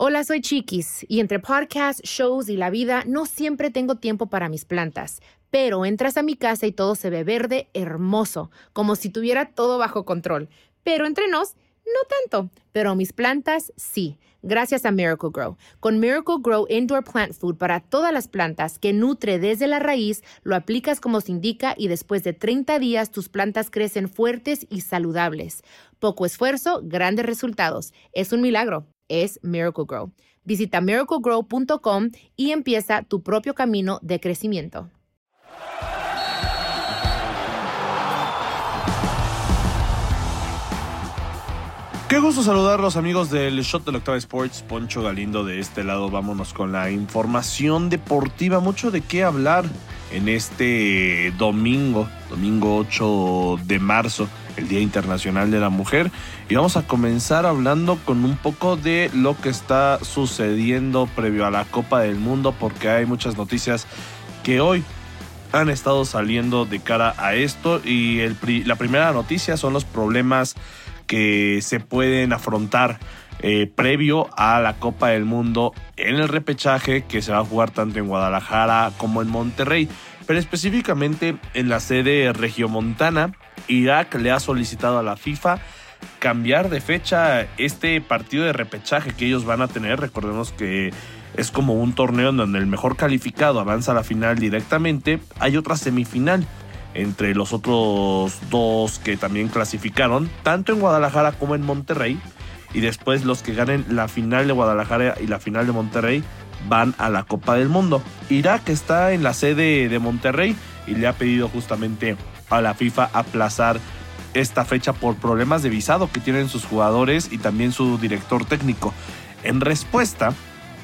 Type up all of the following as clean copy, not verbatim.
Hola, soy Chiquis y entre podcasts, shows y la vida no siempre tengo tiempo para mis plantas. Pero entras a mi casa y todo se ve verde, hermoso, como si tuviera todo bajo control. Pero entre nos, no tanto. Pero mis plantas, sí, gracias a Miracle-Gro. Con Miracle-Gro Indoor Plant Food para todas las plantas que nutre desde la raíz, lo aplicas como se indica y después de 30 días tus plantas crecen fuertes y saludables. Poco esfuerzo, grandes resultados. Es un milagro. Es Miracle-Gro. Visita miraclegrow.com y empieza tu propio camino de crecimiento. Qué gusto saludarlos, amigos del Shot de la Octava Sports. Poncho Galindo de este lado. Vámonos con la información deportiva. Mucho de qué hablar en este domingo 8 de marzo, el Día Internacional de la Mujer. Y vamos a comenzar hablando con un poco de lo que está sucediendo previo a la Copa del Mundo, porque hay muchas noticias que hoy han estado saliendo de cara a esto. Y la primera noticia son los problemas que se pueden afrontar previo a la Copa del Mundo en el repechaje que se va a jugar tanto en Guadalajara como en Monterrey, pero específicamente en la sede regiomontana. Irak le ha solicitado a la FIFA cambiar de fecha este partido de repechaje que ellos van a tener. Recordemos que es como un torneo en donde el mejor calificado avanza a la final directamente. Hay otra semifinal entre los otros dos que también clasificaron, tanto en Guadalajara como en Monterrey, y después los que ganen la final de Guadalajara y la final de Monterrey van a la Copa del Mundo. Irak está en la sede de Monterrey y le ha pedido justamente a la FIFA aplazar esta fecha por problemas de visado que tienen sus jugadores y también su director técnico. En respuesta,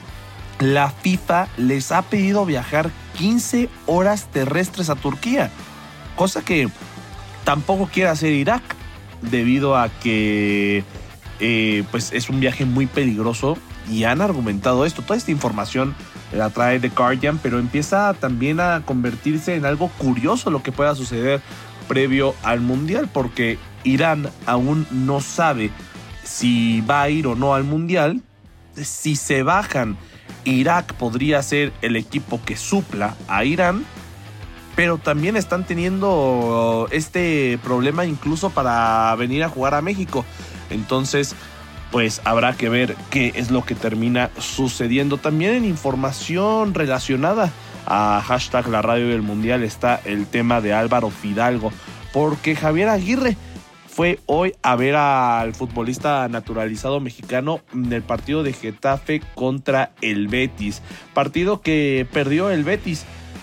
la FIFA les ha pedido viajar 15 horas terrestres a Turquía, cosa que tampoco quiere hacer Irak, debido a que pues es un viaje muy peligroso, y han argumentado esto. Toda esta información la trae The Guardian, pero empieza también a convertirse en algo curioso lo que pueda suceder previo al Mundial, porque Irán aún no sabe si va a ir o no al Mundial. Si se bajan, Irak podría ser el equipo que supla a Irán, pero también están teniendo este problema incluso para venir a jugar a México. Entonces, pues habrá que ver qué es lo que termina sucediendo. También en información relacionada a hashtag la radio del Mundial está el tema de Álvaro Fidalgo, porque Javier Aguirre fue hoy a ver al futbolista naturalizado mexicano en el partido de Getafe contra el Betis, partido que perdió el Betis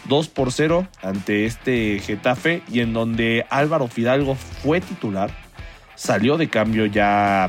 2-0 ante este Getafe, y en donde Álvaro Fidalgo fue titular, salió de cambio ya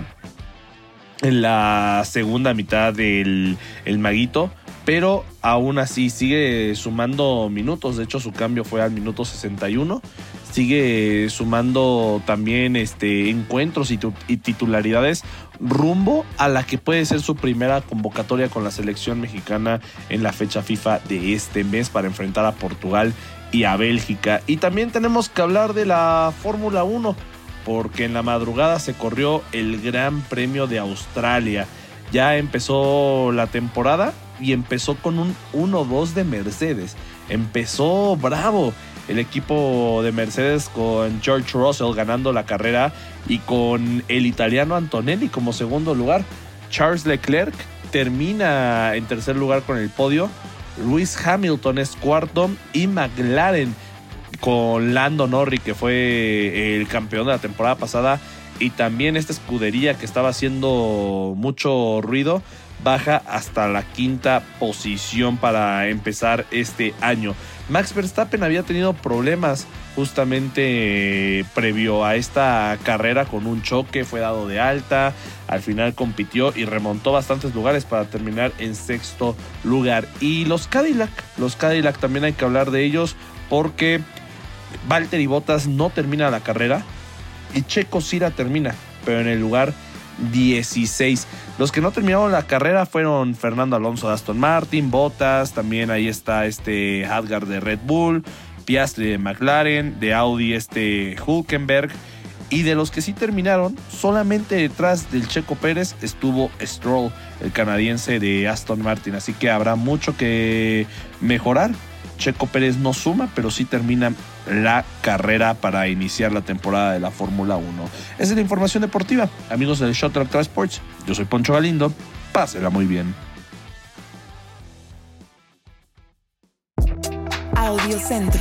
en la segunda mitad del Maguito, pero aún así sigue sumando minutos. De hecho, su cambio fue al minuto 61. Sigue sumando también encuentros y titularidades rumbo a la que puede ser su primera convocatoria con la selección mexicana en la fecha FIFA de este mes para enfrentar a Portugal y a Bélgica. Y también tenemos que hablar de la Fórmula 1, porque en la madrugada se corrió el Gran Premio de Australia. Ya empezó la temporada y empezó con un 1-2 de Mercedes. Empezó bravo el equipo de Mercedes, con George Russell ganando la carrera y con el italiano Antonelli como segundo lugar. Charles Leclerc termina en tercer lugar con el podio. Lewis Hamilton es cuarto, y McLaren con Lando Norris, que fue el campeón de la temporada pasada, y también esta escudería que estaba haciendo mucho ruido, baja hasta la quinta posición para empezar este año. Max Verstappen había tenido problemas justamente previo a esta carrera con un choque, fue dado de alta, al final compitió y remontó bastantes lugares para terminar en sexto lugar. Y los Cadillac también hay que hablar de ellos, porque Valtteri Bottas no termina la carrera y Checo sí la termina, pero en el lugar 16. Los que no terminaron la carrera fueron Fernando Alonso de Aston Martin, Bottas, también ahí está Hadgar de Red Bull, Piastri de McLaren, de Audi Hülkenberg, Y de los que sí terminaron, solamente detrás del Checo Pérez estuvo Stroll, el canadiense de Aston Martin. Así que habrá mucho que mejorar. Checo Pérez no suma, pero sí termina la carrera para iniciar la temporada de la Fórmula 1. Esa es la información deportiva. Amigos del Shot de Octava Sports, yo soy Poncho Galindo. Pásela muy bien. Audio Centro.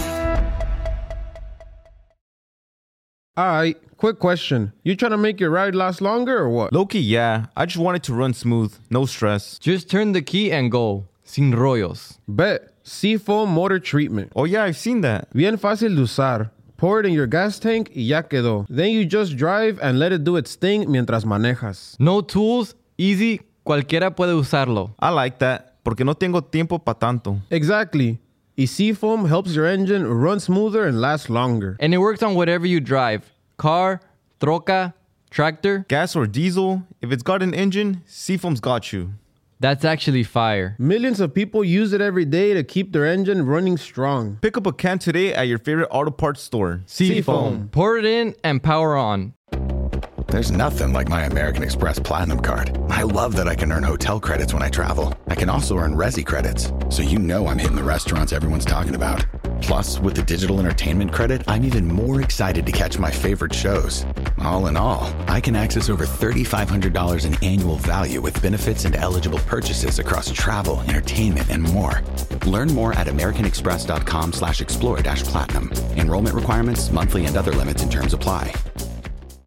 Alright, quick question. You trying to make your ride last longer or what? Low-key, yeah. I just want it to run smooth. No stress. Just turn the key and go. Sin rollos. Bet. Seafoam Motor Treatment. Oh yeah, I've seen that. Bien fácil de usar. Pour it in your gas tank y ya quedó. Then you just drive and let it do its thing mientras manejas. No tools, easy, cualquiera puede usarlo. I like that, porque no tengo tiempo pa' tanto. Exactly. Y Seafoam helps your engine run smoother and last longer. And it works on whatever you drive. Car, troca, tractor. Gas or diesel, if it's got an engine, Seafoam's got you. That's actually fire. Millions of people use it every day to keep their engine running strong. Pick up a can today at your favorite auto parts store. Seafoam. Pour it in and power on. There's nothing like my American Express Platinum Card. I love that I can earn hotel credits when I travel. I can also earn Resi credits, so you know I'm hitting the restaurants everyone's talking about. Plus, with the digital entertainment credit, I'm even more excited to catch my favorite shows. All in all, I can access over $3,500 in annual value with benefits and eligible purchases across travel, entertainment, and more. Learn more at americanexpress.com/explore-platinum. Enrollment requirements, monthly and other limits and terms apply.